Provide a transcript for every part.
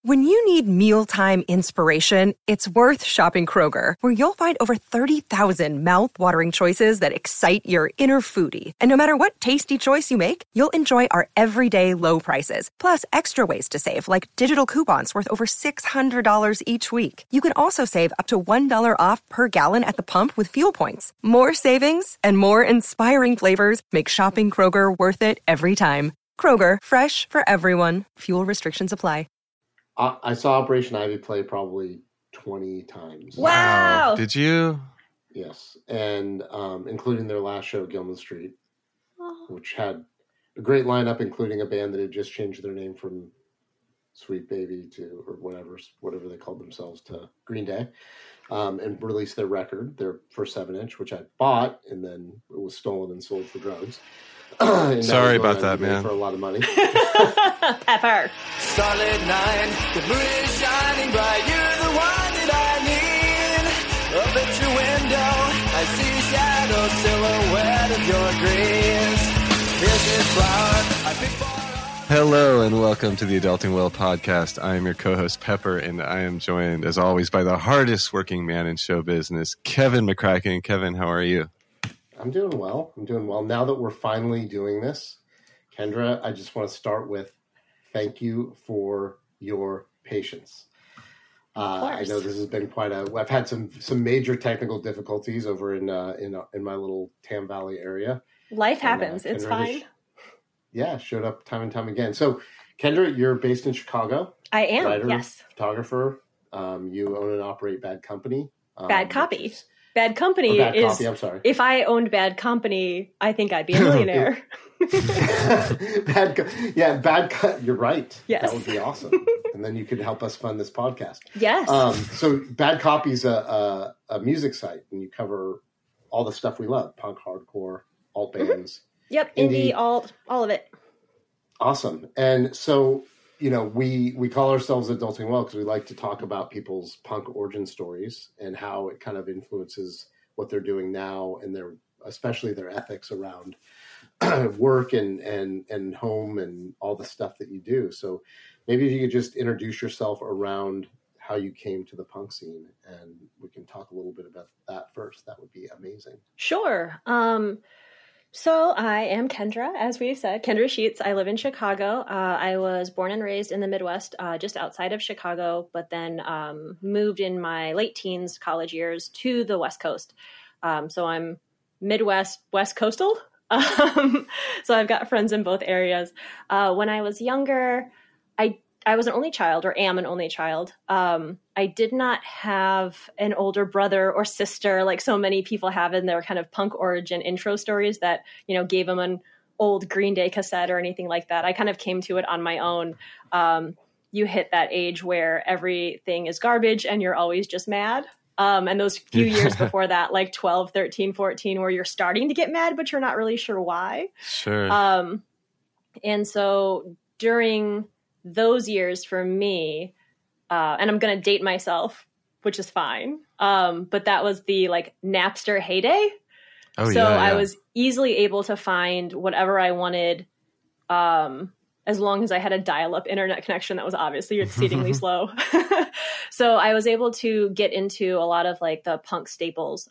When you need mealtime inspiration, it's worth shopping Kroger, where you'll find over 30,000 mouth-watering choices that excite your inner foodie. And no matter what tasty choice you make, you'll enjoy our everyday low prices, plus extra ways to save, like digital coupons worth over $600 each week. You can also save up to $1 off per gallon at the pump with fuel points. More savings and more inspiring flavors make shopping Kroger worth it every time. Kroger, fresh for everyone. Fuel restrictions apply. I saw Operation Ivy play probably 20 times. Wow. Did you? Yes. And including their last show, Gilman Street, which had a great lineup, including a band that had just changed their name from Sweet Baby to, or whatever they called themselves, to Green Day, and released their record, their first 7-inch, which I bought, and then it was stolen and sold for drugs. Sorry about that, man. For a lot of money. Pepper. Starlit night, the moon is shining bright. You're the one that I need. Up at your window, I see shadows, silhouette of your grace. Here's this flower I picked for. Hello and welcome to the Adulting Well podcast. I am your co-host Pepper, and I am joined, as always, by the hardest working man in show business, Kevin McCracken. Kevin, how are you? I'm doing well. Now that we're finally doing this, Kendra, I just want to start with thank you for your patience. I know this has been I've had some major technical difficulties over in my little Tam Valley area. Life happens. It's fine. Showed up time and time again. So, Kendra, you're based in Chicago. I am. Writer, yes. Photographer. You own and operate Bad Company. Bad Copy. Bad Company is. Copy, I'm sorry. If I owned Bad Company, I think I'd be a millionaire. You're right. Yes. That would be awesome. And then you could help us fund this podcast. Yes. So Bad Copy's a music site, and you cover all the stuff we love: punk, hardcore, alt bands. Yep, indie, alt, all of it. Awesome. And so, we call ourselves Adulting Well because we like to talk about people's punk origin stories and how it kind of influences what they're doing now, and especially their ethics around work and home and all the stuff that you do. So maybe if you could just introduce yourself around how you came to the punk scene, and we can talk a little bit about that first. That would be amazing. Sure. So I am Kendra, as we've said, Kendra Sheets. I live in Chicago. I was born and raised in the Midwest, just outside of Chicago, but then moved in my late teens, college years, to the West Coast. So I'm Midwest, West Coastal. So I've got friends in both areas. When I was younger, I was an only child, or am an only child. I did not have an older brother or sister like so many people have in their kind of punk origin intro stories that, gave them an old Green Day cassette or anything like that. I kind of came to it on my own. You hit that age where everything is garbage and you're always just mad. And those few years before that, like 12, 13, 14, where you're starting to get mad, but you're not really sure why. Sure. And so during those years for me, and I'm going to date myself, which is fine. But that was the Napster heyday. I was easily able to find whatever I wanted, as long as I had a dial-up internet connection that was obviously exceedingly slow. So I was able to get into a lot of the punk staples.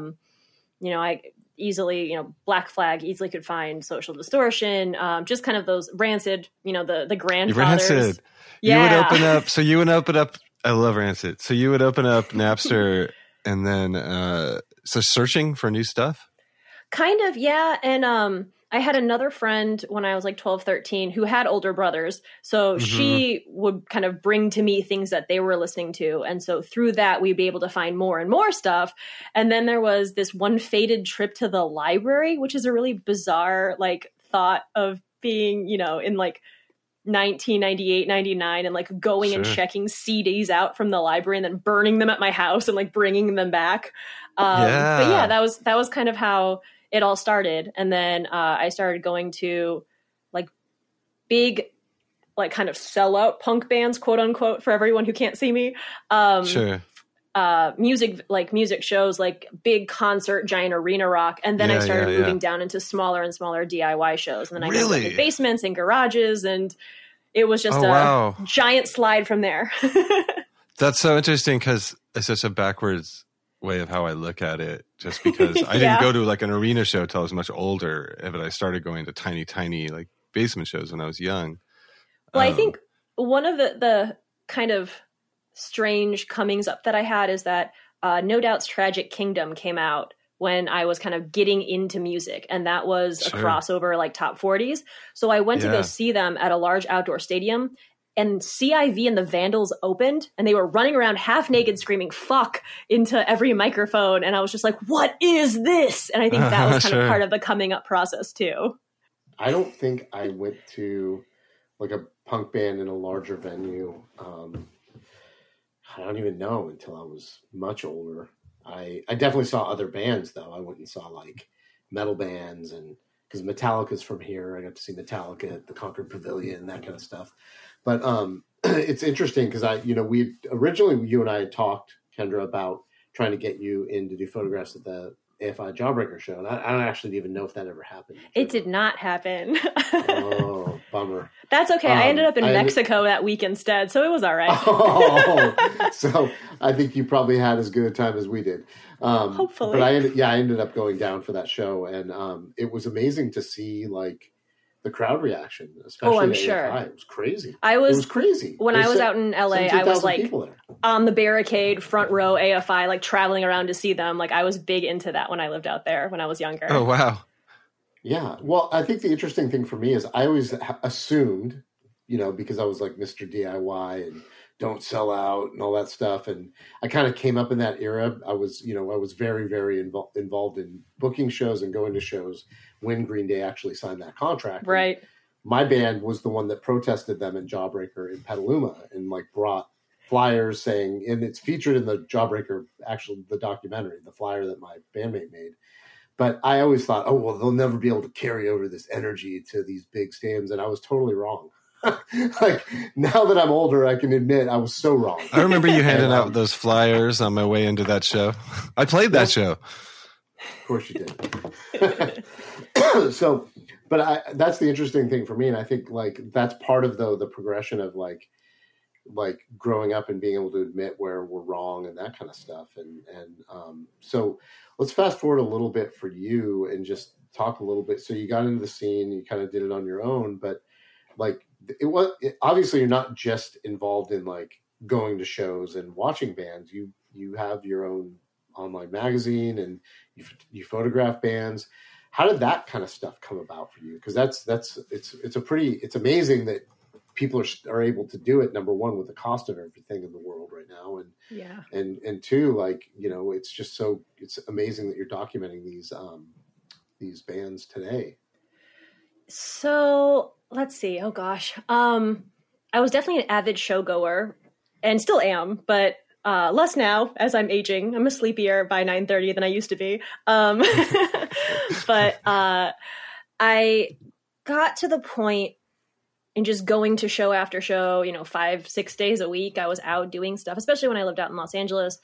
I easily, Black Flag, easily could find Social Distortion, just kind of those Rancid, the grandfathers. Rancid. Yeah. You would open up, I love Rancid. So you would open up Napster and then, searching for new stuff? Kind of, yeah. And I had another friend when I was 12, 13 who had older brothers. So she would kind of bring to me things that they were listening to. And so through that, we'd be able to find more and more stuff. And then there was this one fated trip to the library, which is a really bizarre thought of being, in 1998, 99 and going and checking CDs out from the library and then burning them at my house and bringing them back. But yeah, that was kind of how it all started. And then I started going to big, kind of sellout punk bands, quote unquote, for everyone who can't see me. Music shows, big concert, giant arena rock. And then I started moving down into smaller and smaller DIY shows. And then I went to basements and garages and It was just a giant slide from there. That's so interesting because it's such a backwards way of how I look at it, just because I didn't go to like an arena show till I was much older, but I started going to tiny like basement shows when I was young. Well, I think one of the kind of strange comings up that I had is that No Doubt's Tragic Kingdom came out when I was kind of getting into music, and that was a crossover like top 40s. So I went to go see them at a large outdoor stadium, and CIV and the Vandals opened, and they were running around half naked screaming "fuck" into every microphone, and I was just like, what is this? And I think that was kind of part of the coming up process too. I don't think I went to like a punk band in a larger venue. I don't even know until I was much older. I definitely saw other bands though. I went and saw like metal bands, and because Metallica's from here, I got to see Metallica at the Concord Pavilion, that kind of stuff. But it's interesting because we originally, you and I had talked, Kendra, about trying to get you in to do photographs at the AFI Jawbreaker show, and I don't actually even know if that ever happened. It did not happen. Oh, bummer. That's okay. I ended up in Mexico that week instead, so it was all right. So I think you probably had as good a time as we did. Hopefully. But I ended up going down for that show, and it was amazing to see like the crowd reaction, especially I'm at sure. AFI. It was crazy. It was crazy. When I was out in LA, I was like on the barricade, front row AFI, like traveling around to see them. Like I was big into that when I lived out there when I was younger. Oh, wow. Yeah. Well, I think the interesting thing for me is I always assumed, because I was like Mr. DIY and don't sell out and all that stuff. And I kind of came up in that era. I was very, very involved in booking shows and going to shows when Green Day actually signed that contract. Right. And my band was the one that protested them in Jawbreaker in Petaluma and like brought flyers saying, and it's featured in the Jawbreaker, actually the documentary, the flyer that my bandmate made. But I always thought, oh, well, they'll never be able to carry over this energy to these big stadiums. And I was totally wrong. Like now that I'm older, I can admit I was so wrong. I remember you handing out those flyers on my way into that show. I played that show. Of course you did. So, but that's the interesting thing for me. And I think like that's part of the progression of like growing up and being able to admit where we're wrong and that kind of stuff. And so let's fast forward a little bit for you and just talk a little bit. So you got into the scene, you kind of did it on your own, but like obviously you're not just involved in like going to shows and watching bands. You have your own online magazine and you photograph bands. How did that kind of stuff come about for you? Because it's amazing that people are able to do it. Number one, with the cost of everything in the world right now, and two, like it's amazing that you're documenting these bands today. So let's see. Oh gosh, I was definitely an avid showgoer, and still am, but less now as I'm aging. I'm sleepier by 9:30 than I used to be. But I got to the point in just going to show after show, 5-6 days a week. I was out doing stuff, especially when I lived out in Los Angeles,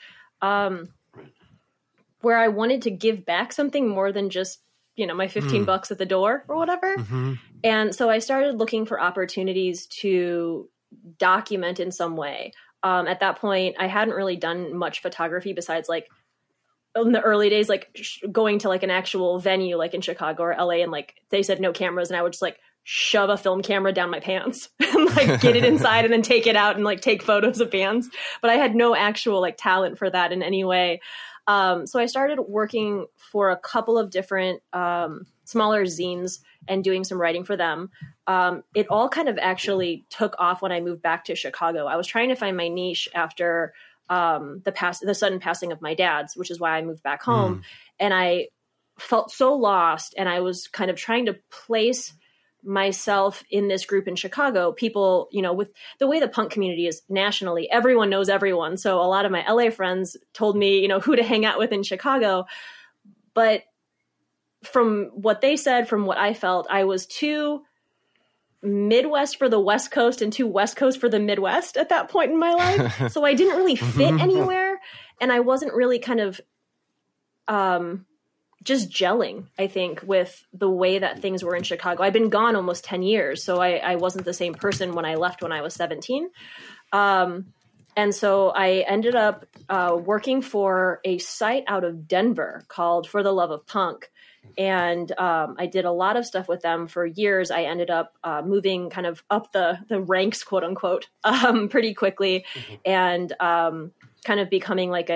where I wanted to give back something more than just, my $15 at the door or whatever. Mm-hmm. And so I started looking for opportunities to document in some way. At that point, I hadn't really done much photography besides like in the early days, like going to like an actual venue, like in Chicago or LA, and like they said no cameras, and I would just like shove a film camera down my pants and like get it inside and then take it out and like take photos of bands. But I had no actual like talent for that in any way. So I started working for a couple of different smaller zines and doing some writing for them. It all kind of actually took off when I moved back to Chicago. I was trying to find my niche after the sudden passing of my dad's, which is why I moved back home. And I felt so lost, and I was kind of trying to place myself in this group in Chicago. People, with the way the punk community is nationally, everyone knows everyone. So a lot of my LA friends told me, who to hang out with in Chicago. But from what they said, from what I felt, I was too Midwest for the West Coast and too West Coast for the Midwest at that point in my life. So I didn't really fit anywhere. And I wasn't really kind of just gelling, I think, with the way that things were in Chicago. I've been gone almost 10 years, so I wasn't the same person when I left when I was 17. And so I ended up working for a site out of Denver called For the Love of Punk. And I did a lot of stuff with them for years. I ended up moving kind of up the ranks, quote unquote, pretty quickly, and kind of becoming like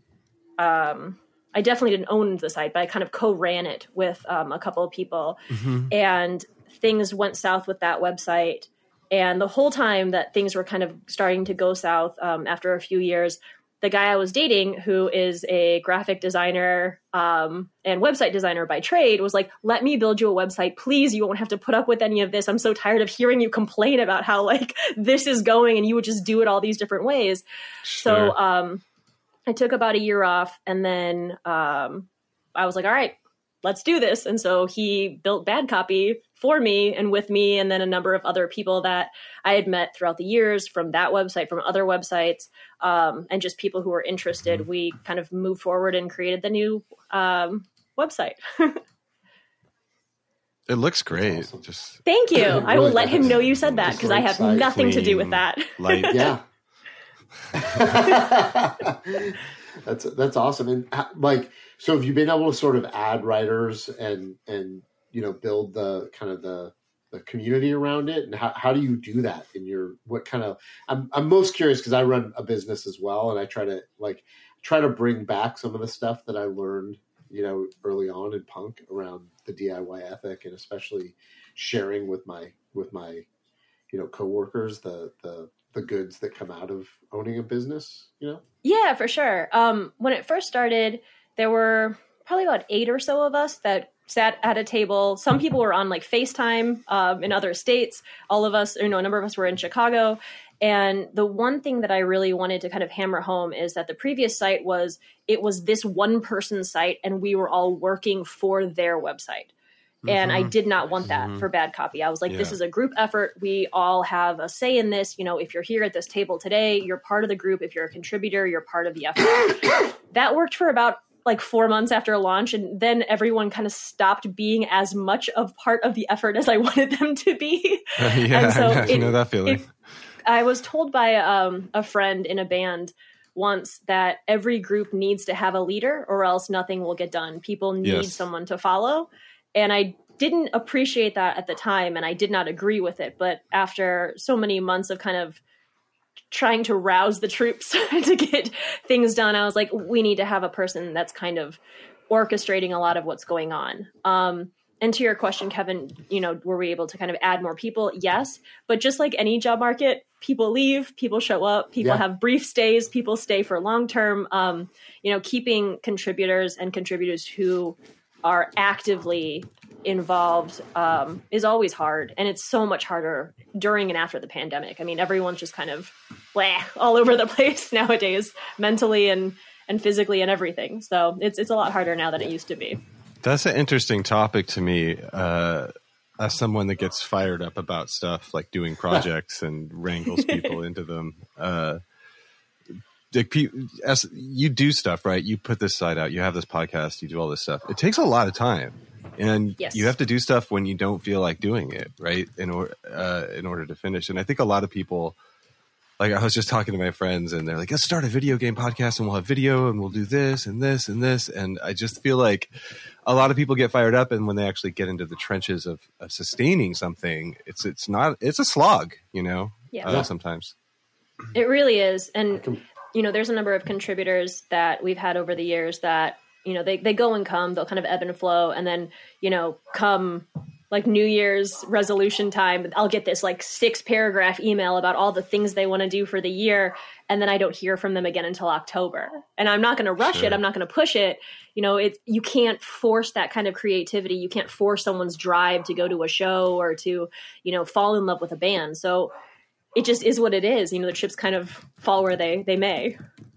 I definitely didn't own the site, but I kind of co-ran it with a couple of people. And things went south with that website. And the whole time that things were kind of starting to go south, after a few years, the guy I was dating, who is a graphic designer and website designer by trade, was like, let me build you a website. Please, you won't have to put up with any of this. I'm so tired of hearing you complain about how like this is going and you would just do it all these different ways. Sure. So I took about a year off, and then I was like, all right, let's do this. And so he built Bad Copy for me and with me, and then a number of other people that I had met throughout the years from that website, from other websites, and just people who were interested. We kind of moved forward and created the new website. It looks great. Awesome. Just Thank you. Really I will let him does. know you said that, because I have nothing to do with that. Light. Yeah. That's awesome. And like, so have you been able to sort of add writers and build the kind of the community around it? And how do you do that in your, what kind of, I'm most curious because I run a business as well, and I try to bring back some of the stuff that I learned, early on in punk around the DIY ethic, and especially sharing with my coworkers the goods that come out of owning a business, Yeah, for sure. When it first started, there were probably about 8 or so of us that sat at a table. Some people were on like FaceTime in other states. All of us, a number of us were in Chicago. And the one thing that I really wanted to kind of hammer home is that the previous site was this one person site, and we were all working for their website. And I did not want that for Bad Copy. I was like, this is a group effort. We all have a say in this. If you're here at this table today, you're part of the group. If you're a contributor, you're part of the effort. That worked for about like 4 months after launch. And then everyone kind of stopped being as much of part of the effort as I wanted them to be. And so I know that feeling. I was told by a friend in a band once that every group needs to have a leader, or else nothing will get done. People need someone to follow. And I didn't appreciate that at the time, and I did not agree with it. But after so many months of kind of trying to rouse the troops to get things done, I was like, we need to have a person that's kind of orchestrating a lot of what's going on. And to your question, Kevin, were we able to kind of add more people? Yes. But just like any job market, people leave, people show up, people have brief stays, people stay for long term. Keeping contributors and contributors who are actively involved is always hard. And it's so much harder during and after the pandemic. I mean, everyone's just kind of all over the place nowadays, mentally and physically and everything. So it's a lot harder now than it used to be. That's an interesting topic to me. As someone that gets fired up about stuff like doing projects and wrangles people into them. As you do stuff, right? You put this site out, you have this podcast, you do all this stuff. It takes a lot of time, and you have to do stuff when you don't feel like doing it, right? In order to finish. And I think a lot of people, like I was just talking to my friends, and they're like, let's start a video game podcast, and we'll have video, and we'll do this and this and this. And I just feel like a lot of people get fired up, and when they actually get into the trenches of sustaining something, it's a slog, sometimes. It really is. And there's a number of contributors that we've had over the years that, they go and come, they'll kind of ebb and flow. And then, come like New Year's resolution time, I'll get this like 6-paragraph email about all the things they want to do for the year. And then I don't hear from them again until October. And I'm not going to rush it. I'm not going to push it. You can't force that kind of creativity. You can't force someone's drive to go to a show or to, fall in love with a band. So it just is what it is. The chips kind of fall where they may.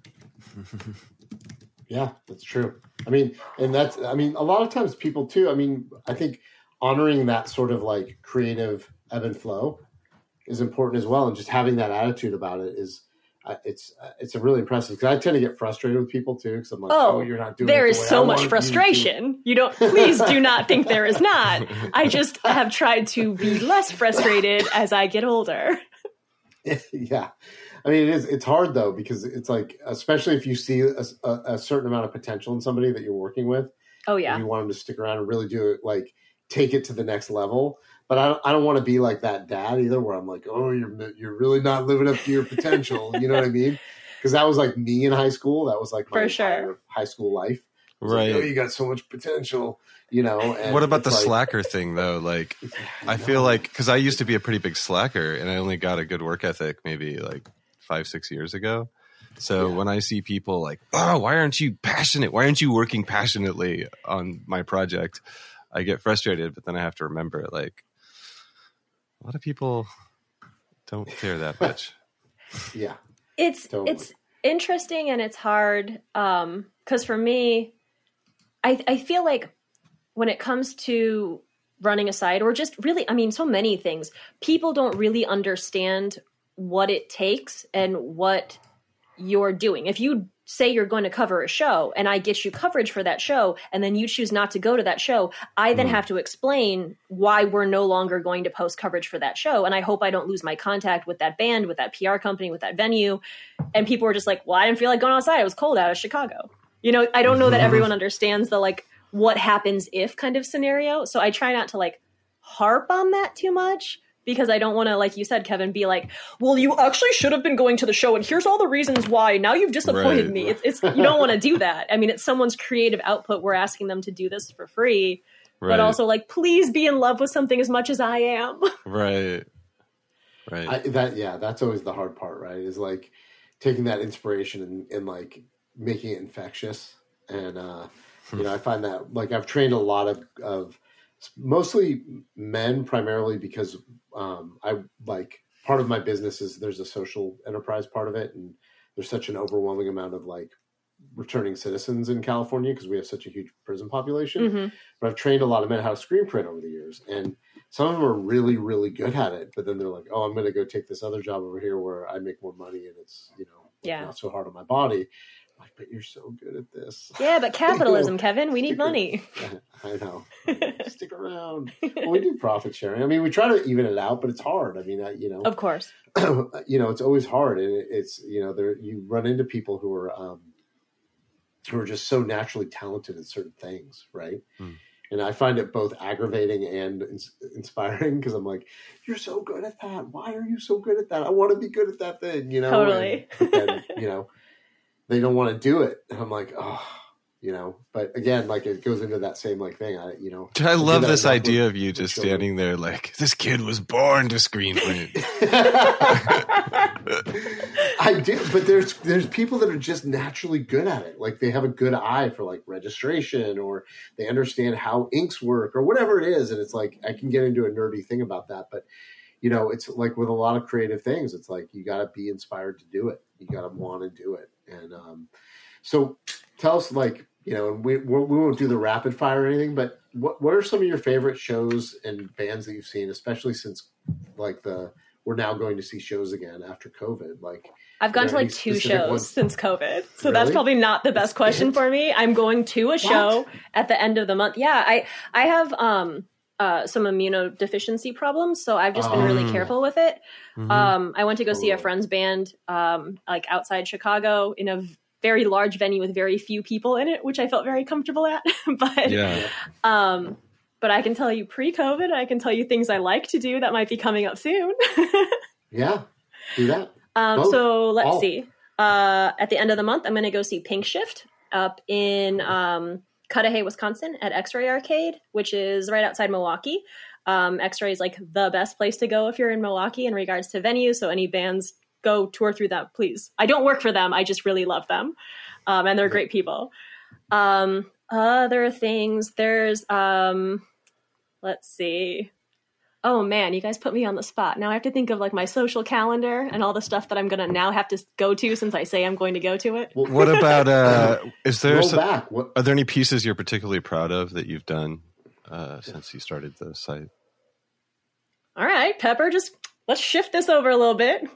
Yeah, that's true. A lot of times people too, I think honoring that sort of like creative ebb and flow is important as well. And just having that attitude about it is, it's really impressive because I tend to get frustrated with people too because I'm like, oh, you're not doing. There it is so much frustration. You don't. Please do not think there is not. I just have tried to be less frustrated as I get older. Yeah, I mean it's hard though because it's like especially if you see a certain amount of potential in somebody that you're working with. Oh yeah, you want them to stick around and really do it, like take it to the next level. But I don't want to be like that dad either, where I'm like, oh, you're really not living up to your potential. You know what I mean? Because that was like me in high school. That was like my entire high school life. Right. Like, oh, you got so much potential, you know. And what about the slacker thing though? Like, I feel like because I used to be a pretty big slacker, and I only got a good work ethic maybe like 5-6 years ago. So when I see people like, oh, why aren't you passionate? Why aren't you working passionately on my project? I get frustrated, but then I have to remember like. A lot of people don't care that much. Yeah. It's interesting and it's hard. Cause for me, I feel like when it comes to running a site or just really, I mean, so many things, people don't really understand what it takes and what you're doing. If you say you're going to cover a show and I get you coverage for that show and then you choose not to go to that show, I then have to explain why we're no longer going to post coverage for that show. And I hope I don't lose my contact with that band, with that PR company, with that venue. And people were just like, well, I didn't feel like going outside. It was cold out of Chicago. You know, I don't know that everyone understands the like what happens if kind of scenario. So I try not to like harp on that too much. Because I don't want to, like you said, Kevin, be like, well, you actually should have been going to the show, and here's all the reasons why. Now you've disappointed me. It's you don't want to do that. I mean, it's someone's creative output. We're asking them to do this for free. But also, like, please be in love with something as much as I am. Right. That's always the hard part, right? Is, like, taking that inspiration and like, making it infectious. And, you know, I find that, like, I've trained a lot of mostly men primarily because I like part of my business is there's a social enterprise part of it. And there's such an overwhelming amount of like returning citizens in California because we have such a huge prison population. Mm-hmm. But I've trained a lot of men how to screen print over the years. And some of them are really, really good at it. But then they're like, oh, I'm going to go take this other job over here where I make more money and it's, you know, not so hard on my body. Like, but you're so good at this. Yeah, but capitalism, Kevin, we need money. I know. Stick around. Well, we do profit sharing. I mean, we try to even it out, but it's hard. I mean, you know, of course, you know, it's always hard, and it's you know, you run into people who are just so naturally talented at certain things, right? Mm. And I find it both aggravating and inspiring because I'm like, you're so good at that. Why are you so good at that? I want to be good at that thing, you know. Totally. And then, you know. They don't want to do it. And I'm like, oh, you know, but again, like it goes into that same like thing. I love this idea of you just standing there like this kid was born to screen print. I do, but there's people that are just naturally good at it. Like they have a good eye for like registration or they understand how inks work or whatever it is. And it's like, I can get into a nerdy thing about that, but you know, it's like with a lot of creative things, it's like, you got to be inspired to do it. You got to want to do it. And so tell us, like, you know, and we won't do the rapid fire or anything, but what are some of your favorite shows and bands that you've seen, especially since like we're now going to see shows again after COVID? Like, I've gone to like 2 shows since COVID. So that's probably not the best question for me. I'm going to a show at the end of the month. Yeah. I have, some immunodeficiency problems. So I've just been really careful with it. Mm-hmm. I went to go see a friend's band, like outside Chicago in a very large venue with very few people in it, which I felt very comfortable at. But I can tell you pre-COVID, I can tell you things I like to do that might be coming up soon. Yeah, do that. So let's see. At the end of the month, I'm going to go see Pink Shift up in Cudahy, Wisconsin at X-Ray Arcade, which is right outside Milwaukee. X-Ray is like the best place to go if you're in Milwaukee in regards to venues. So any bands, go tour through that, please. I don't work for them. I just really love them. And they're great people. Other things, there's, let's see. Oh man, you guys put me on the spot. Now I have to think of like my social calendar and all the stuff that I'm going to now have to go to since I say I'm going to go to it. Well, what about, are there any pieces you're particularly proud of that you've done since you started the site? All right, Pepper, just let's shift this over a little bit.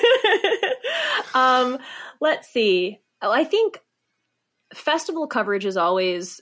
Let's see. I think festival coverage is always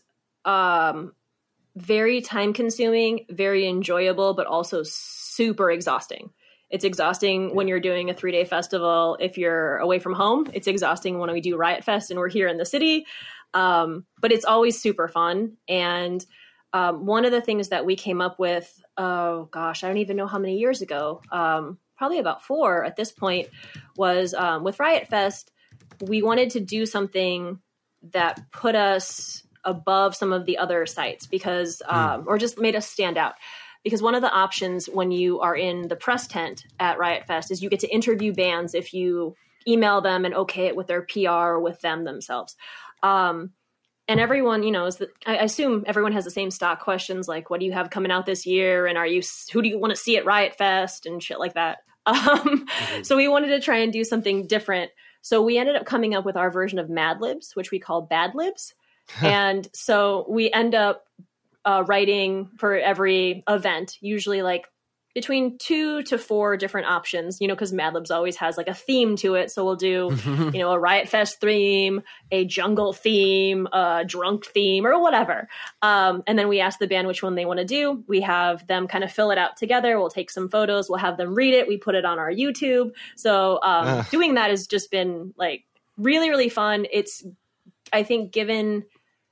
very time consuming, very enjoyable, but also super exhausting. It's exhausting when you're doing a 3-day festival. If you're away from home, it's exhausting when we do Riot Fest and we're here in the city. But it's always super fun. And one of the things that we came up with, oh gosh, I don't even know how many years ago, probably about 4 at this point, was with Riot Fest, we wanted to do something that put us above some of the other sites because, or just made us stand out. Because one of the options when you are in the press tent at Riot Fest is you get to interview bands if you email them and okay it with their PR or with them themselves. And everyone, I assume everyone has the same stock questions like, what do you have coming out this year? And who do you want to see at Riot Fest and shit like that? So we wanted to try and do something different. So we ended up coming up with our version of Mad Libs, which we call Bad Libs. And so we end up writing for every event, usually like between 2 to 4 different options, because Mad Libs always has like a theme to it. So we'll do, a Riot Fest theme, a jungle theme, a drunk theme, or whatever. And then we ask the band which one they want to do. We have them kind of fill it out together. We'll take some photos. We'll have them read it. We put it on our YouTube. So doing that has just been like really, really fun. It's, I think, given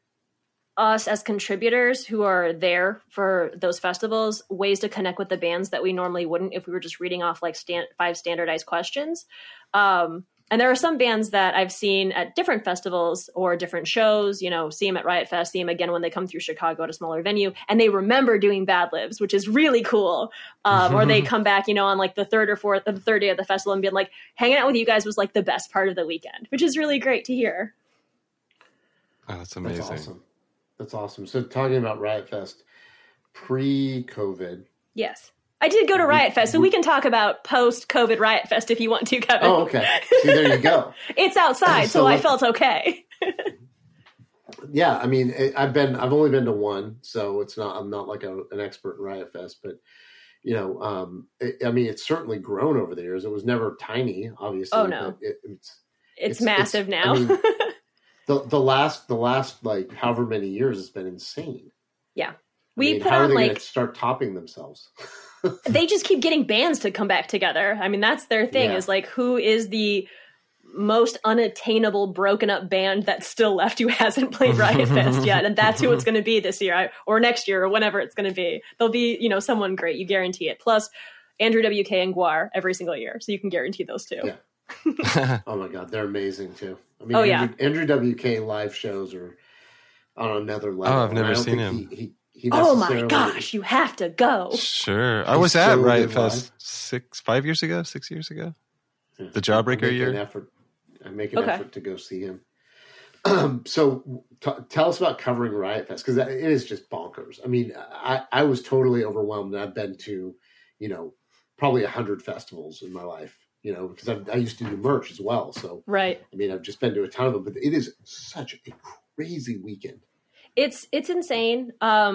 us as contributors who are there for those festivals ways to connect with the bands that we normally wouldn't if we were just reading off like 5 standardized questions. And there are some bands that I've seen at different festivals or different shows, see them at Riot Fest, see them again when they come through Chicago at a smaller venue, and they remember doing Bad Libs, which is really cool. Or they come back, on like the 3rd or 4th, the 3rd day of the festival and being like, hanging out with you guys was like the best part of the weekend, which is really great to hear. Oh, that's amazing. That's awesome. So talking about Riot Fest pre-COVID. Yes. I did go to Riot Fest, so we can talk about post-COVID Riot Fest if you want to, Kevin. Oh, okay. See, there you go. It's outside, so I felt okay. Yeah, I mean, I've only been to one, so I'm not like an expert in Riot Fest, but it's certainly grown over the years. It was never tiny, obviously. Oh no, it's massive now. The last like however many years has been insane. Yeah. We put how on are they like gonna start topping themselves? They just keep getting bands to come back together. I mean, that's their thing is like, who is the most unattainable broken up band that's still left who hasn't played Riot Fest yet? And that's who it's going to be this year or next year or whenever it's going to be. There'll be, someone great. You guarantee it. Plus Andrew WK and Guar every single year. So you can guarantee those two. Yeah. Oh my God, they're amazing too. I mean, Andrew WK live shows are on another level. Oh, I've never seen him. He oh my gosh, you have to go. Sure, I was at Riot Fest 6 years ago. Yeah. The Jawbreaker year. I make an effort to go see him. So tell us about covering Riot Fest, because it is just bonkers. I mean, I was totally overwhelmed. I've been to, probably 100 festivals in my life. Because I used to do merch as well. So, right. I mean, I've just been to a ton of them, but it is such a crazy weekend. It's insane.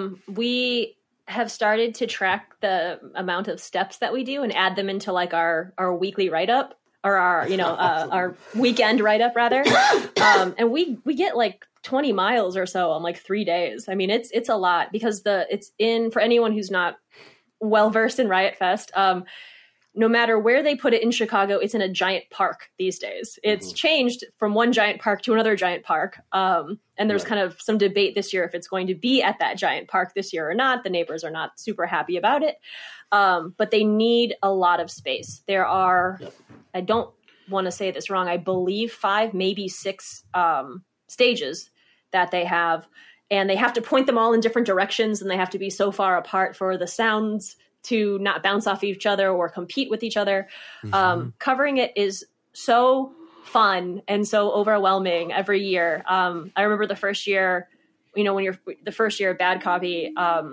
We have started to track the amount of steps that we do and add them into like our weekly write-up or our, awesome. Our weekend write-up rather. And we get like 20 miles or so on like 3 days. I mean, it's a lot because for anyone who's not well-versed in Riot Fest, no matter where they put it in Chicago, it's in a giant park these days. It's changed from one giant park to another giant park. And there's kind of some debate this year if it's going to be at that giant park this year or not. The neighbors are not super happy about it. But they need a lot of space. There are, I don't want to say this wrong, I believe 5, maybe 6 stages that they have. And they have to point them all in different directions, and they have to be so far apart for the sounds to not bounce off each other or compete with each other. Covering it is so fun and so overwhelming every year. I remember the first year, when you're the first year of Bad Copy,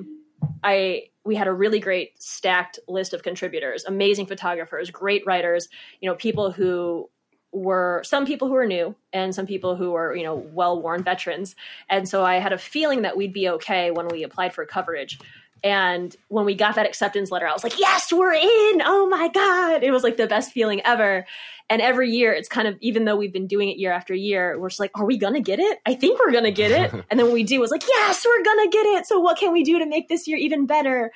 we had a really great stacked list of contributors, amazing photographers, great writers, people who were some people who were new and some people who were, well-worn veterans. And so I had a feeling that we'd be okay when we applied for coverage. And when we got that acceptance letter, I was like, yes, we're in. Oh my God. It was like the best feeling ever. And every year it's kind of, even though we've been doing it year after year, we're just like, are we going to get it? I think we're going to get it. And then when we do, it's like, yes, we're going to get it. So what can we do to make this year even better?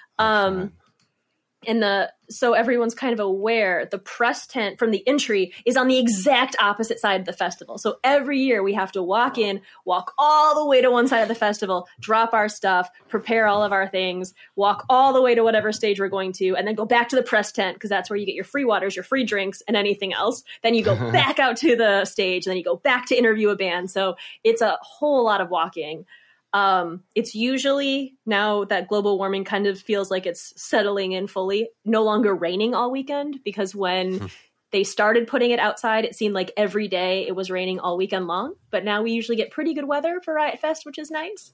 So everyone's kind of aware, the press tent from the entry is on the exact opposite side of the festival. So every year we have to walk all the way to one side of the festival, drop our stuff, prepare all of our things, walk all the way to whatever stage we're going to, and then go back to the press tent because that's where you get your free waters, your free drinks, and anything else. Then you go back out to the stage, and then you go back to interview a band. So it's a whole lot of walking. It's usually, now that global warming kind of feels like it's settling in fully, no longer raining all weekend, because when they started putting it outside, it seemed like every day it was raining all weekend long. But now we usually get pretty good weather for Riot Fest, which is nice.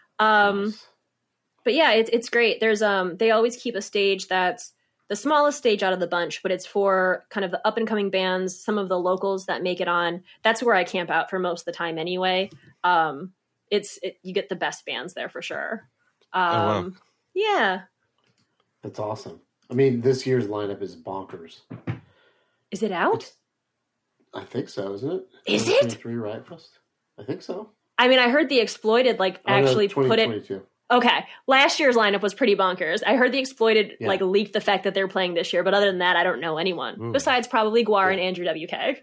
But yeah, it's great. There's they always keep a stage that's the smallest stage out of the bunch, but it's for kind of the up and coming bands, some of the locals that make it on. That's where I camp out for most of the time anyway. You get the best bands there for sure. Wow. Yeah. That's awesome. I mean, this year's lineup is bonkers. Is it out? I think so, isn't it? Is it? 2023 Riot Fest? I think so. I mean, I heard the Exploited actually put it. Okay. Last year's lineup was pretty bonkers. I heard the Exploited leaked the fact that they're playing this year, but other than that, I don't know anyone. Besides probably Guar and Andrew WK.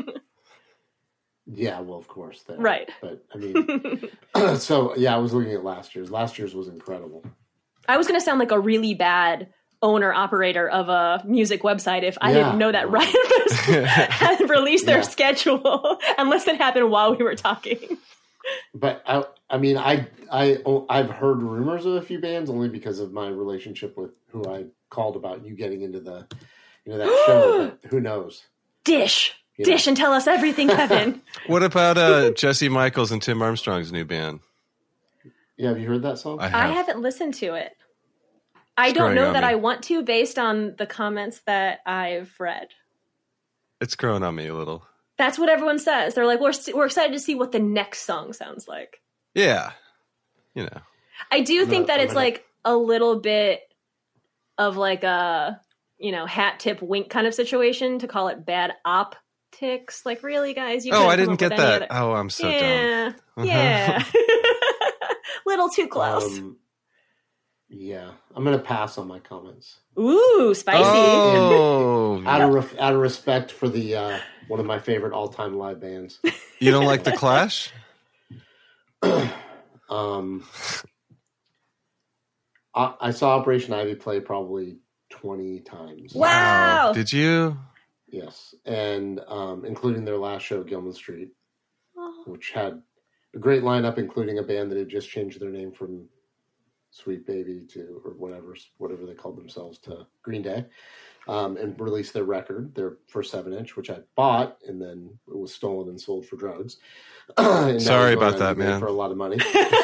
Yeah, well, of course. Right. But, I mean, so, yeah, I was looking at last year's. Last year's was incredible. I was going to sound like a really bad owner-operator of a music website if I didn't know that Riot Fest had released their schedule, unless it happened while we were talking. But, I mean, I've heard rumors of a few bands only because of my relationship with who I called about you getting into that show, but who knows? Dish and tell us everything, Kevin. What about Jesse Michaels and Tim Armstrong's new band? Yeah, have you heard that song? I haven't listened to it. I don't know that I want to, based on the comments that I've read. It's growing on me a little. That's what everyone says. They're like, we're excited to see what the next song sounds like. Yeah. I do think that it's like a little bit of like a, hat tip wink kind of situation to call it bad optics. Like, really, guys? I didn't get that. Oh, I'm so dumb. Yeah. Little too close. Yeah. I'm going to pass on my comments. Ooh, spicy. Oh. Out of respect for the one of my favorite all-time live bands. You don't like The Clash? I saw Operation Ivy play probably 20 times. Wow. Did you? Yes. And including their last show, Gilman Street, which had a great lineup, including a band that had just changed their name from Sweet Baby to, or whatever they called themselves, to Green Day, and released their record, their first 7-inch, which I bought, and then it was stolen and sold for drugs. Sorry about that, man. For a lot of money.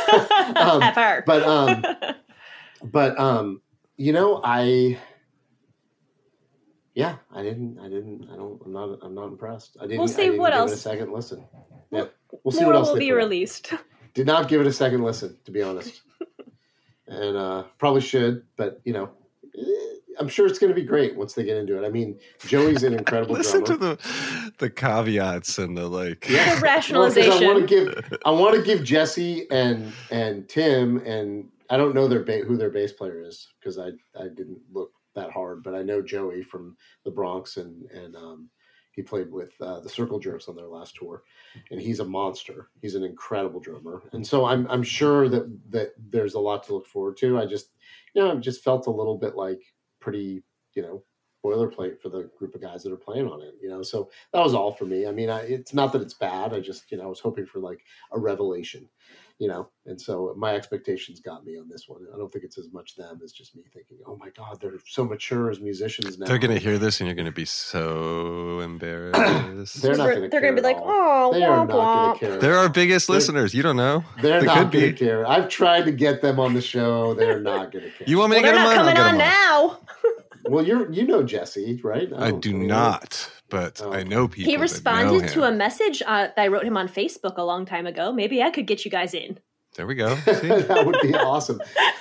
I'm not impressed. We'll see what else. Give it a second listen. Yeah, we'll see what else will be released. Did not give it a second listen, to be honest, and probably should. But I'm sure it's going to be great once they get into it. I mean, Joey's an incredible Listen drummer. to the caveats and the the rationalization. I want to give Jesse and Tim, and I don't know who their bass player is because I didn't look that hard, but I know Joey from the Bronx, and he played with the Circle Jerks on their last tour, and he's a monster. He's an incredible drummer, and so I'm sure that there's a lot to look forward to. I just felt a little bit like pretty boilerplate for the group of guys that are playing on it. So that was all for me. I mean, it's not that it's bad. I just I was hoping for like a revelation. And so my expectations got me on this one. I don't think it's as much them as just me thinking, oh my God, they're so mature as musicians now. They're going to hear this and you're going to be so embarrassed. They're not going to care. They're going to be like, oh, they are not going to care. They're our biggest listeners. You don't know. They're not going to care. I've tried to get them on the show. They're not going to care. You want me to get them on? They're not coming on now. Well, you know Jesse, right? I do not. But I know people. He responded to a message that I wrote him on Facebook a long time ago. Maybe I could get you guys in. There we go. That would be awesome.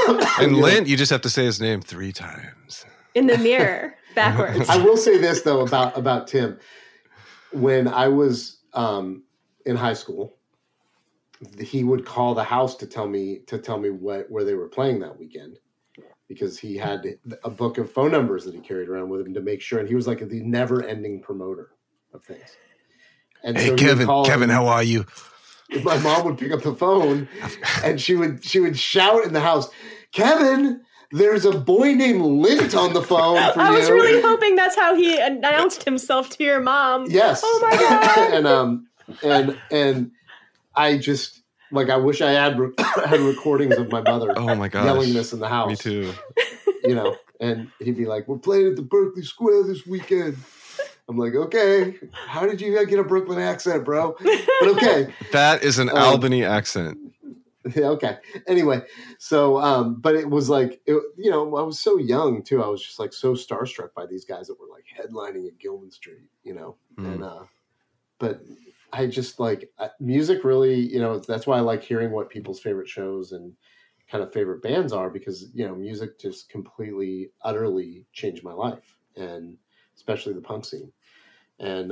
And Lint, you just have to say his name 3 times. In the mirror, backwards. I will say this, though, about Tim. When I was in high school, he would call the house to tell me where they were playing that weekend, because he had a book of phone numbers that he carried around with him to make sure. And he was like the never-ending promoter of things. And hey, so Kevin, how are you? My mom would pick up the phone, and she would shout in the house, "Kevin, there's a boy named Lint on the phone for you." I was really hoping that's how he announced himself to your mom. Yes. Oh my God. and I just, like, I wish I had recordings of my mother Oh my gosh. yelling this in the house. Me too. And he'd be like, "We're playing at the Berkeley Square this weekend." I'm like, "Okay, how did you get a Brooklyn accent, bro?" But okay. That is an Albany accent. Yeah, okay. Anyway, so, but it was like, I was so young too. I was just like so starstruck by these guys that were like headlining at Gilman Street, and, but I just like music really, that's why I like hearing what people's favorite shows and kind of favorite bands are, because, music just completely, utterly changed my life, and especially the punk scene. And,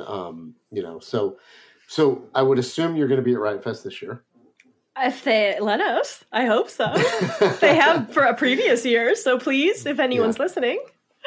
so I would assume you're going to be at Riot Fest this year. If they let us, I hope so. They have for a previous year, so please, if anyone's listening.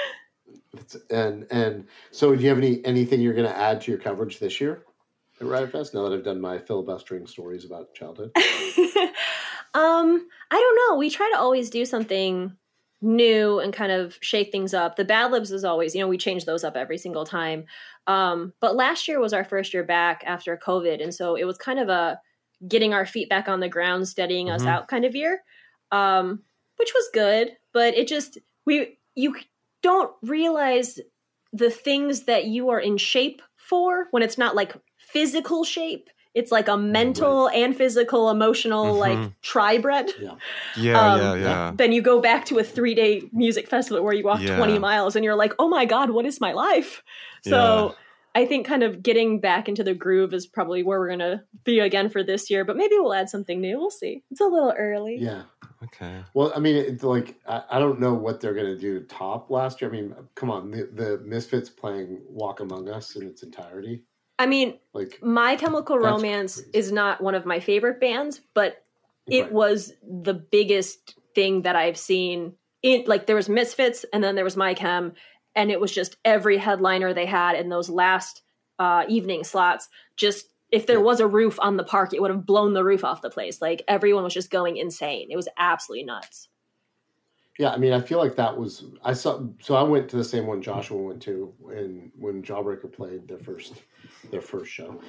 And so, do you have anything you're going to add to your coverage this year at Riot Fest? Now that I've done my filibustering stories about childhood, I don't know. We try to always do something new and kind of shake things up. The Bad Libs is always, we change those up every single time. But last year was our first year back after COVID, and so it was kind of a getting our feet back on the ground, steadying us out kind of year, which was good. But it just, you don't realize the things that you are in shape for when it's not like physical shape. It's like a mental and physical, emotional, like tri-bread. Yeah. Then you go back to a 3-day music festival where you walk 20 miles and you're like, oh my God, what is my life? So I think kind of getting back into the groove is probably where we're going to be again for this year, but maybe we'll add something new. We'll see. It's a little early. Yeah. Okay. Well, I mean, it's like, I don't know what they're going to do to top last year. I mean, come on, the Misfits playing Walk Among Us in its entirety. I mean, like, My Chemical Romance is not one of my favorite bands, but it was the biggest thing that I've seen. There was Misfits, and then there was My Chem, and it was just every headliner they had in those last evening slots. Just if there was a roof on the park, it would have blown the roof off the place. Like, everyone was just going insane. It was absolutely nuts. Yeah, I mean, I feel like that was I went to the same one Joshua went to when Jawbreaker played their first show.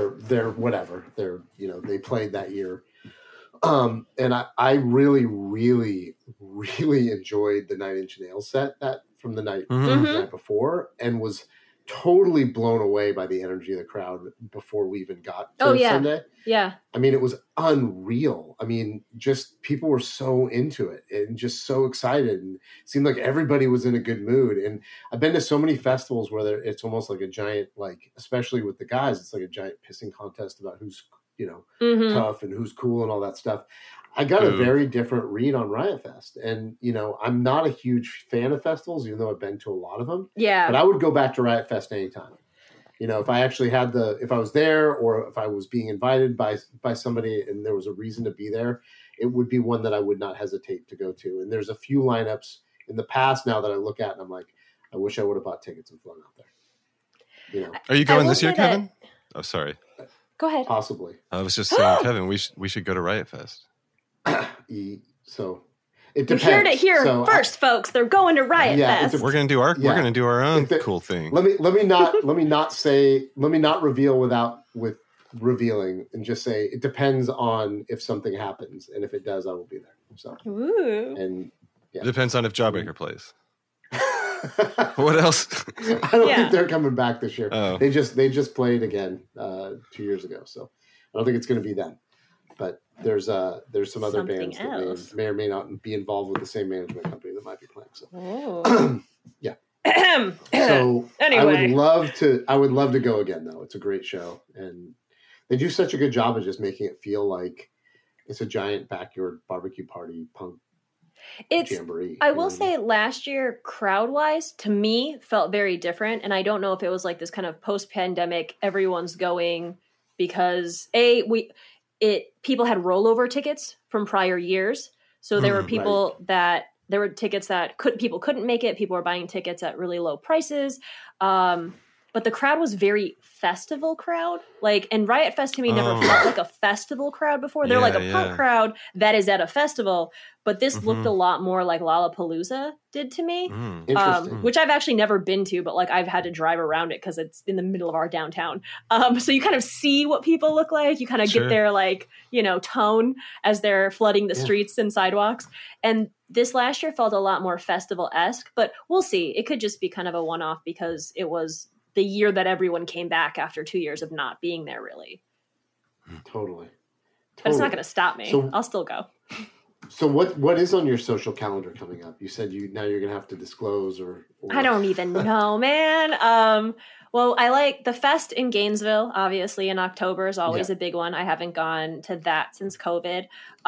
They played that year. And I really, really, really enjoyed the 9 Inch Nails set from the night before, and was totally blown away by the energy of the crowd before we even got to Sunday. Yeah. I mean, it was unreal. I mean, just people were so into it and just so excited, and it seemed like everybody was in a good mood. And I've been to so many festivals where it's almost like a giant, like, especially with the guys, it's like a giant pissing contest about who's, tough and who's cool and all that stuff. I got a very different read on Riot Fest. And, I'm not a huge fan of festivals, even though I've been to a lot of them. Yeah. But I would go back to Riot Fest anytime. If I actually if I was there, or if I was being invited by somebody and there was a reason to be there, it would be one that I would not hesitate to go to. And there's a few lineups in the past now that I look at and I'm like, I wish I would have bought tickets and flown out there. Are you going this year, Kevin? Oh, sorry. Go ahead. Possibly. I was just saying, Kevin, we should go to Riot Fest. So it You're depends. here to hear first, folks. They're going to Riot Fest. We're gonna do our own cool thing. Let me not reveal with revealing, and just say it depends on if something happens, and if it does, I will be there. So and it depends on if Jawbreaker plays. What else? I don't think they're coming back this year. Oh. They just played again 2 years ago, so I don't think it's going to be them. But there's some other bands that may or may not be involved with the same management company that might be playing. So yeah. So anyway, I would love to go again, though. It's a great show, and they do such a good job of just making it feel like it's a giant backyard barbecue party punk jamboree. I will say last year, crowd-wise, to me, felt very different. And I don't know if it was like this kind of post-pandemic, everyone's going because people had rollover tickets from prior years. So there were people there were tickets that people couldn't make it. People were buying tickets at really low prices. But the crowd was very festival crowd. And Riot Fest to me never felt like a festival crowd before. They're like a punk crowd that is at a festival. But this looked a lot more like Lollapalooza did to me. Interesting. Which I've actually never been to, but I've had to drive around it because it's in the middle of our downtown. So you kind of see what people look like. You kind of get their tone as they're flooding the streets and sidewalks. And this last year felt a lot more festival-esque, but we'll see. It could just be kind of a one-off because it was the year that everyone came back after 2 years of not being there, really. Totally. But it's not going to stop me. So, I'll still go. So what is on your social calendar coming up? You said now you're going to have to disclose or... I don't even know, man. Well, I like the fest in Gainesville, obviously, in October is always a big one. I haven't gone to that since COVID.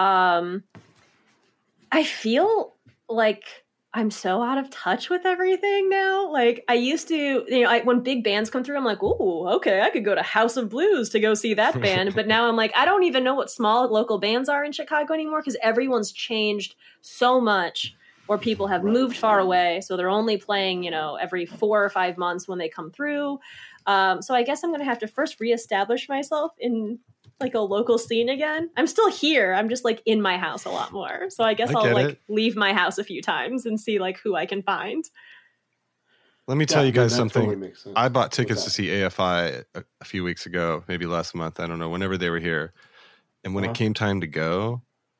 I feel like I'm so out of touch with everything now. I used to, when big bands come through, I'm like, ooh, okay, I could go to House of Blues to go see that band. But now I'm like, I don't even know what small local bands are in Chicago anymore because everyone's changed so much, or people have moved far away. So they're only playing, every 4 or 5 months when they come through. So I guess I'm going to have to first reestablish myself in a local scene again. I'm still here. I'm just in my house a lot more. So I guess I'll leave my house a few times and see who I can find. Let me tell you guys something. Totally I bought tickets to see AFI a few weeks ago, maybe last month. I don't know, whenever they were here. And when it came time to go,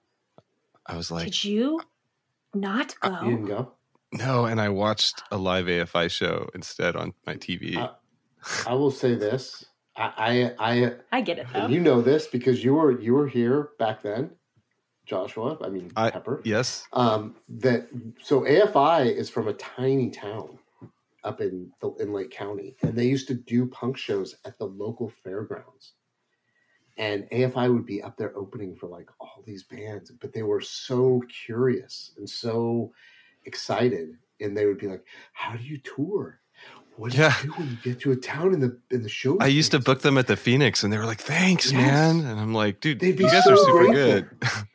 I was like, did you not go? You didn't go? No. And I watched a live AFI show instead on my TV. I will say this. I get it though. You know this because you were here back then, Joshua. Pepper. Yes. So AFI is from a tiny town up in Lake County, and they used to do punk shows at the local fairgrounds. And AFI would be up there opening for all these bands, but they were so curious and so excited, and they would be like, "How do you tour? What do you do when you get to a town in the show?" I used to book them at the Phoenix, and they were like, "Thanks, man." And I'm like, "Dude, you guys are super good."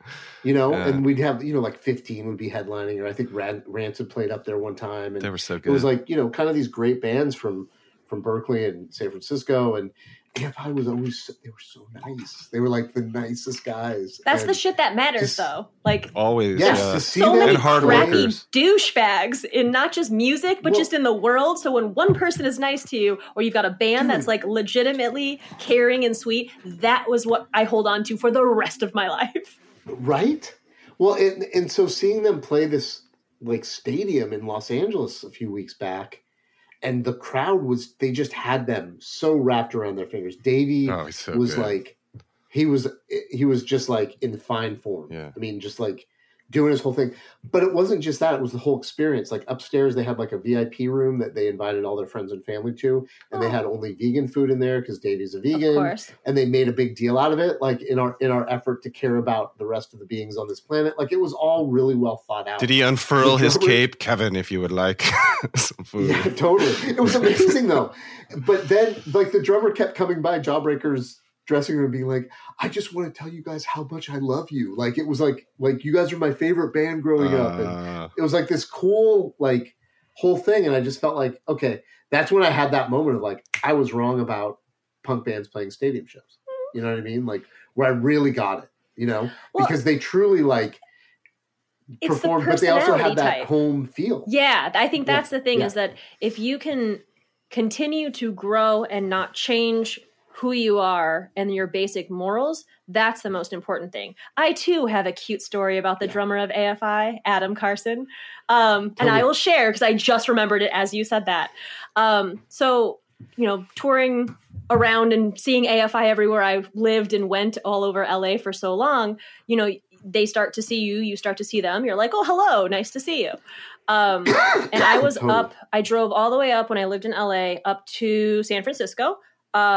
And we'd have 15 would be headlining, or I think Rancid played up there one time, and they were so good. It was kind of these great bands from Berkeley and San Francisco, and AFI was always, they were so nice. They were the nicest guys. That's the shit that matters, though. Always. Yes, to see so them many hard crappy workers. douchebags in not just music, but just in the world. So when one person is nice to you, or you've got a band that's legitimately caring and sweet, that was what I hold on to for the rest of my life. Right? Well, and so seeing them play this stadium in Los Angeles a few weeks back, and the crowd they just had them so wrapped around their fingers. Davey was good. He was just in fine form. Yeah. Just doing his whole thing. But it wasn't just that. It was the whole experience. Upstairs, they had a VIP room that they invited all their friends and family to. And they had only vegan food in there because Davey's a vegan. Of course. And they made a big deal out of it, in our effort to care about the rest of the beings on this planet. It was all really well thought out. Did he unfurl his cape? Kevin, if you would like some food. Yeah, totally. It was amazing, though. But then, the drummer kept coming by Jawbreaker's dressing room being like, "I just want to tell you guys how much I love you." It was like you guys are my favorite band growing up. And it was this cool, whole thing. And I just felt okay, that's when I had that moment of I was wrong about punk bands playing stadium shows. You know what I mean? Where I really got it, well, because they truly performed, but they also had that home feel. Yeah. I think that's the thing is that if you can continue to grow and not change who you are and your basic morals, that's the most important thing. I too have a cute story about the drummer of AFI, Adam Carson. And I will share because I just remembered it as you said that. So, touring around and seeing AFI everywhere I lived and went all over LA for so long, they start to see you start to see them. You're like, "Oh, hello, nice to see you." And I was I drove all the way up when I lived in LA up to San Francisco.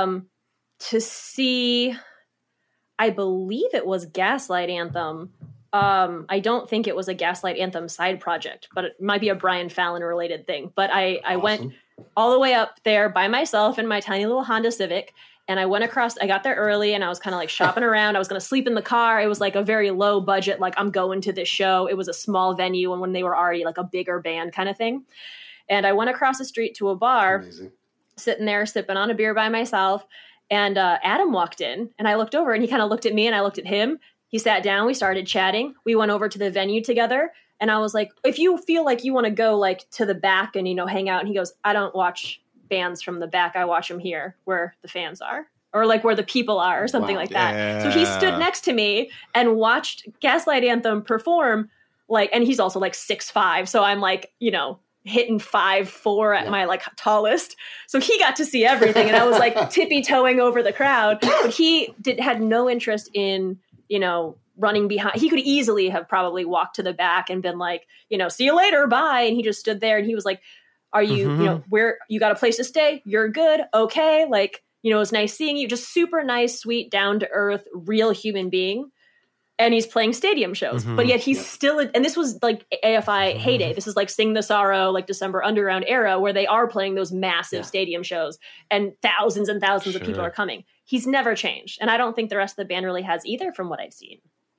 To see, I believe it was Gaslight Anthem I don't think it was a Gaslight Anthem side project, but it might be a Brian Fallon related thing. But I went all the way up there by myself in my tiny little Honda Civic. And I went across, I got there early and I was kind of like shopping around. I was going to sleep in the car. It was like a very low budget, like I'm going to this show. It was a small venue and when they were already like a bigger band kind of thing. And I went across the street to a bar, sitting there sipping on a beer by myself. And Adam walked in and I looked over and he kind of looked at me and I looked at him. He sat down, we started chatting. We went over to the venue together. And I was like, if you feel like you want to go like to the back and, hang out. And he goes, I don't watch bands from the back. I watch them here where the fans are or like where the people are or something like that. Yeah. So he stood next to me and watched Gaslight Anthem perform and he's also like 6'5". So I'm like, hitting 5'4" at my like tallest. So he got to see everything. And I was like tippy toeing over the crowd, but he had no interest in, running behind. He could easily have probably walked to the back and been like, see you later. Bye. And he just stood there and he was like, are you, where you got a place to stay? You're good. Okay. Like, it's nice seeing you. Just super nice, sweet, down to earth, real human being. And he's playing stadium shows, but yet he's still, and this was like AFI heyday. This is like Sing the Sorrow, like December Underground era where they are playing those massive stadium shows and thousands of people are coming. He's never changed. And I don't think the rest of the band really has either from what I've seen.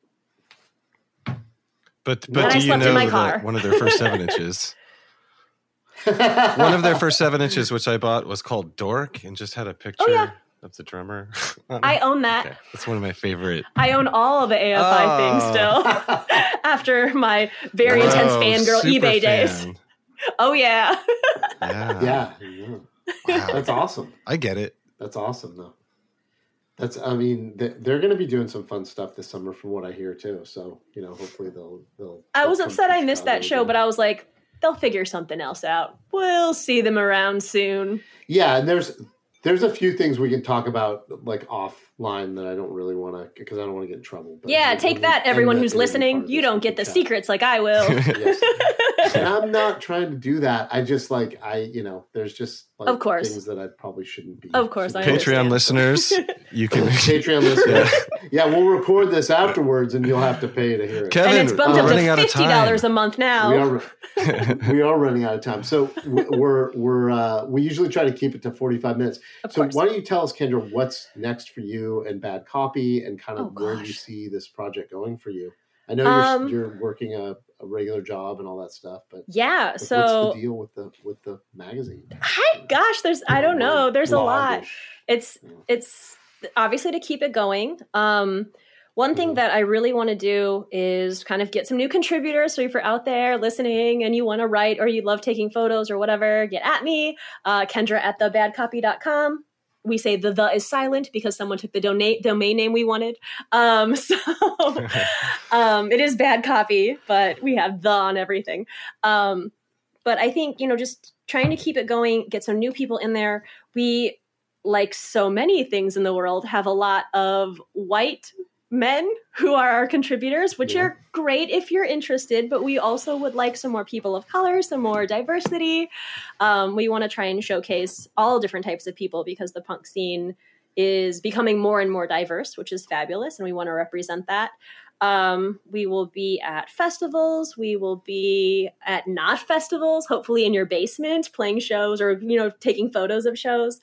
But do you know that one of their first 7 inches? One of their first 7 inches, which I bought, was called Dork and just had a picture of the drummer. I own that. Okay. That's one of my favorite. I own all of the AFI things still after my very intense fangirl eBay days. Oh, yeah. Yeah. Wow. That's awesome. I get it. That's awesome, though. They're going to be doing some fun stuff this summer from what I hear, too. So, hopefully they'll I was upset I missed that show, but I was like, they'll figure something else out. We'll see them around soon. Yeah, and there's a few things we can talk about like offline that I don't really want to, because I don't want to get in trouble. But take that, everyone who's listening. You don't get the secrets like I will. Yes. And I'm not trying to do that. I just there's just like of course things that I probably shouldn't be. Of course, I Patreon listeners, you can Patreon listeners. Yeah, we'll record this afterwards, and you'll have to pay to hear it. Kevin, and it's bumped up to $50 a month now. We are running out of time, so we usually try to keep it to 45 minutes. So why don't you tell us, Kendra, what's next for you and Bad Copy, and kind of where do you see this project going for you? I know you're working a regular job and all that stuff, but so what's the deal with the magazine? I don't know. There's a lot. It's obviously to keep it going. One thing that I really want to do is kind of get some new contributors. So if you're out there listening and you want to write or you love taking photos or whatever, get at me, Kendra at thebadcopy.com. We say the is silent because someone took the domain name we wanted. It is Bad Copy, but we have the on everything. But I think, just trying to keep it going, get some new people in there. We, like so many things in the world, have a lot of white men who are our contributors, which are great if you're interested, but we also would like some more people of color, some more diversity. We want to try and showcase all different types of people because the punk scene is becoming more and more diverse, which is fabulous, and we want to represent that. We will be at festivals. We will be at not festivals, hopefully in your basement, playing shows or, taking photos of shows.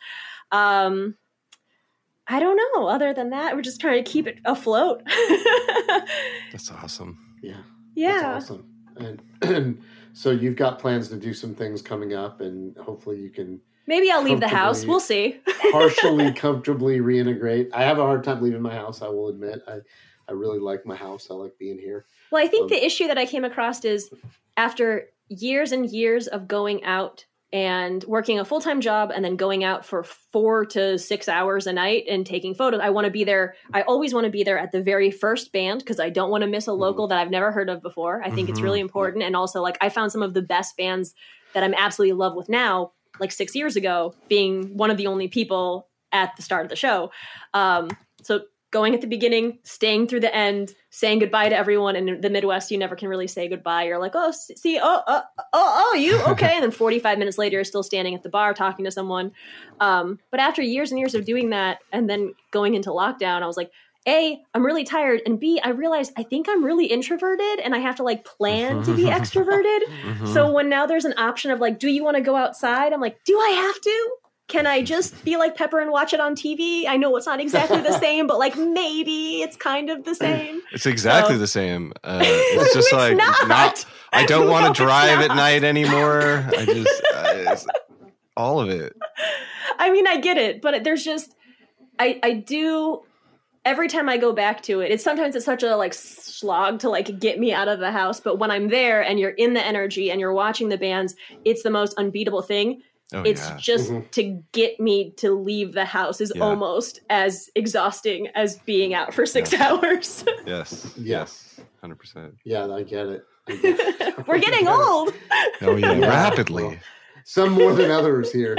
I don't know. Other than that, we're just trying to keep it afloat. That's awesome. Yeah. That's awesome. And so you've got plans to do some things coming up, and hopefully you can. Maybe I'll leave the house. We'll see. Partially comfortably reintegrate. I have a hard time leaving my house, I will admit. I really like my house. I like being here. Well, I think the issue that I came across is after years and years of going out and working a full-time job and then going out for 4 to 6 hours a night and taking photos. I want to be there. I always want to be there at the very first band because I don't want to miss a local that I've never heard of before. I think it's really important. And also, I found some of the best bands that I'm absolutely in love with now, 6 years ago, being one of the only people at the start of the show. So going at the beginning, staying through the end, saying goodbye to everyone. In the Midwest, you never can really say goodbye. You're like, oh, see, you, okay. And then 45 minutes later, you're still standing at the bar talking to someone. But after years and years of doing that and then going into lockdown, I was like, A, I'm really tired, and B, I realize I think I'm really introverted and I have to like plan to be extroverted. So when now there's an option of like, do you want to go outside? I'm like, do I have to? Can I just be like Pepper and watch it on TV? I know it's not exactly the same, but like maybe it's kind of the same. It's exactly the same. It's just it's like, not. I don't want to drive at night anymore. I just, it's all of it. I mean, I get it, but there's just, I do, every time I go back to it, sometimes it's such a like slog to like get me out of the house. But when I'm there and you're in the energy and you're watching the bands, it's the most unbeatable thing. Oh, it's just to get me to leave the house is almost as exhausting as being out for 6 hours. Yes. 100%. Yeah, I get it. We're getting old. Oh yeah, rapidly. Well, some more than others here.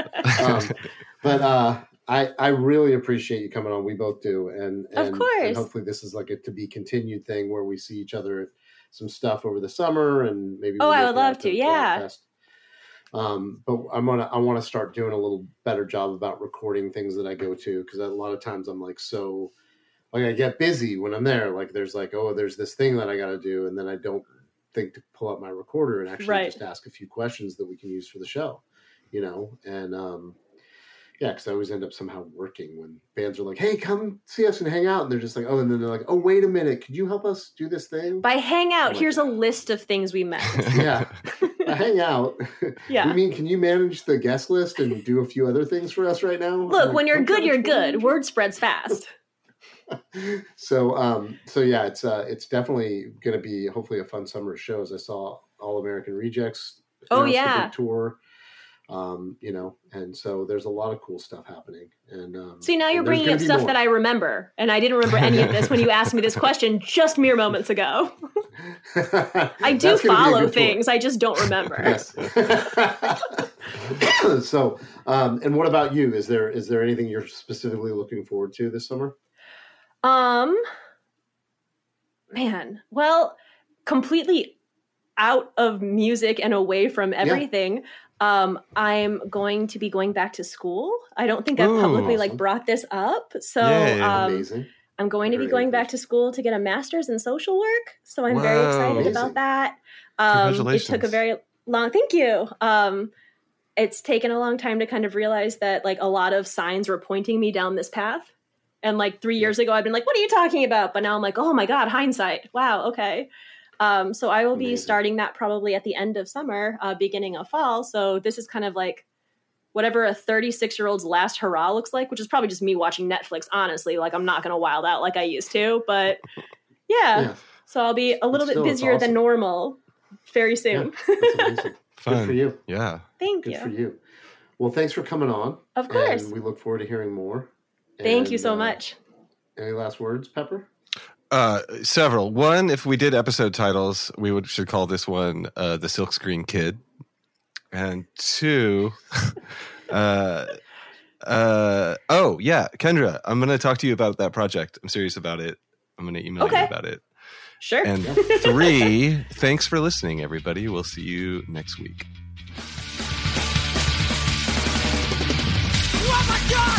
But I really appreciate you coming on. We both do. And of course. And hopefully this is like a to be continued thing where we see each other at some stuff over the summer and maybe. I would love to. Yeah. Podcast. But I want to start doing a little better job about recording things that I go to, because a lot of times I'm like, so like I get busy when I'm there. Like there's like, there's this thing that I got to do, and then I don't think to pull up my recorder and actually just ask a few questions that we can use for the show, and because I always end up somehow working when bands are like, hey, come see us and hang out. And they're just like, and then they're like, oh, wait a minute. Could you help us do this thing? By hang out, here's a list of things we meant. Yeah. Hang out. Yeah. You mean, can you manage the guest list and do a few other things for us right now? Look, when you're good, you're good. Word spreads fast. So yeah, it's definitely going to be hopefully a fun summer of shows. I saw All American Rejects. Oh, yeah. The big tour. And so there's a lot of cool stuff happening. And see, now you're bringing up stuff that I remember, and I didn't remember any of this when you asked me this question just mere moments ago. I do follow things, I just don't remember. Yes. So, and what about you? Is there anything you're specifically looking forward to this summer? Man, well, completely out of music and away from everything. I'm going to be going back to school. I don't think I've publicly brought this up. So amazing. I'm going to be going back to school to get a master's in social work. So I'm very excited about that. Congratulations. It took a very long, thank you. It's taken a long time to kind of realize that like a lot of signs were pointing me down this path. And like 3 years ago, I'd been like, what are you talking about? But now I'm like, oh my God, hindsight. Wow. Okay. So I will be starting that probably at the end of summer, beginning of fall. So this is kind of like whatever a 36-year-old's last hurrah looks like, which is probably just me watching Netflix, honestly. Like I'm not going to wild out like I used to, but yeah. So I'll be a little bit busier than normal very soon. Yeah, that's amazing. Fun. Good for you. Yeah. Thank you. Good for you. Well, thanks for coming on. Of course. And we look forward to hearing more. Thank you so much. Any last words, Pepper? Several. One, if we did episode titles, we should call this one The Silkscreen Kid. And two, Kendra, I'm going to talk to you about that project. I'm serious about it. I'm going to email you about it. Sure. And three, thanks for listening, everybody. We'll see you next week. Oh my God!